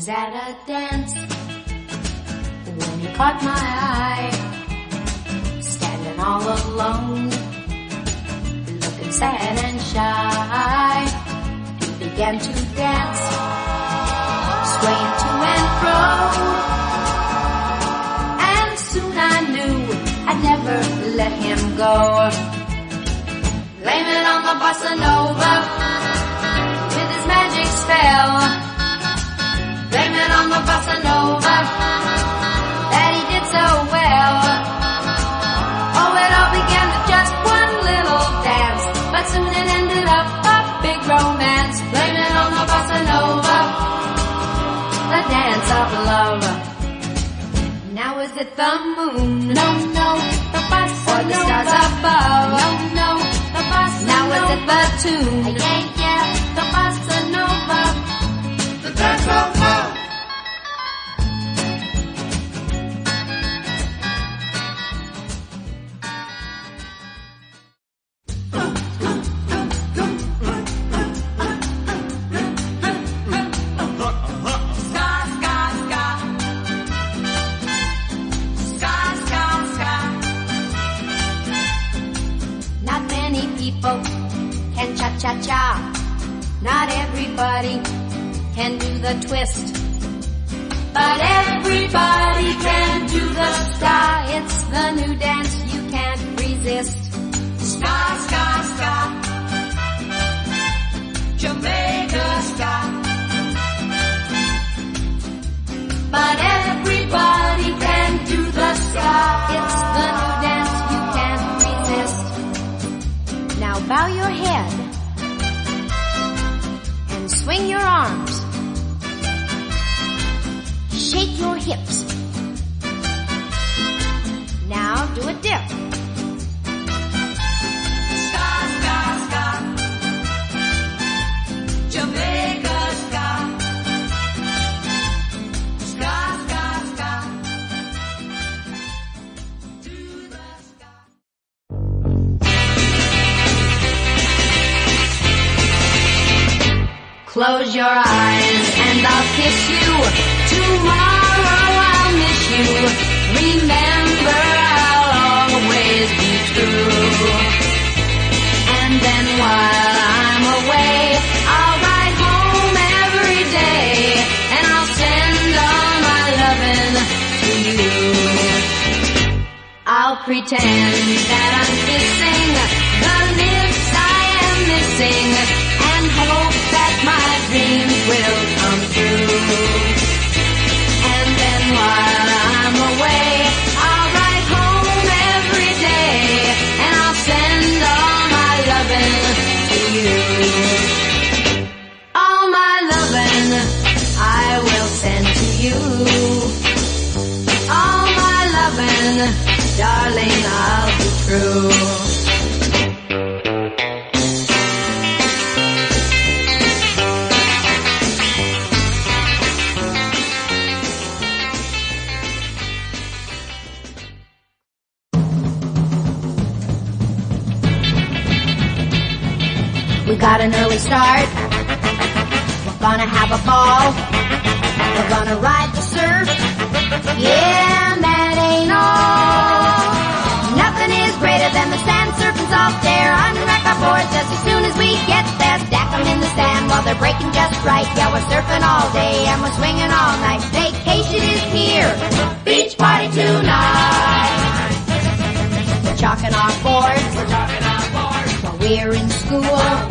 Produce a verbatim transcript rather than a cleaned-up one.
was at a dance when he caught my eye, standing all alone, looking sad and shy. He began to dance, swaying to and fro, and soon I knew I'd never let him go. Blame it on the bossa nova with his magic spell. Blame it on the bossa nova that he did so well. Oh, it all began with just one little dance, but soon it ended up a big romance. Blame it on the bossa nova, the dance of love. Now is it the moon? No, no, the bossa or the stars above? No, no, the bossa now nova. Now is it the tune? Yeah, yeah, the bossa nova, the dance of love. Can cha-cha-cha. Not everybody can do the twist, but everybody can do the ska. It's the new dance you can't resist. Ska, ska, ska, Jamaica ska. But everybody can do the ska. It's the new dance you can't resist. Now bow your head and swing your arms. Shake your hips. Now do a dip. Ska, ska, ska, Jamaica ska. Ska, ska, ska, do the ska. Close your eyes and I'll kiss you. Tomorrow I'll miss you. Remember, I'll always be true. And then while I'm away, I'll ride home every day, and I'll send all my loving to you. I'll pretend that I'm kissing the lips I am missing, and hope that my dreams will come true. And then while I'm away, I'll ride home every day, and I'll send all my loving to you. All my loving I will send to you. All my loving, darling, I'll be true. We got an early start. We're gonna have a ball. We're gonna ride the surf. Yeah, and that ain't all. Nothing is greater than the sand surfing soft air. Unrack our boards just as soon as we get there. Stack them in the sand while they're breaking just right. Yeah, we're surfing all day and we're swinging all night. Vacation is here. Beach party tonight. We're chalking our boards. We're chalking our boards while we're in school.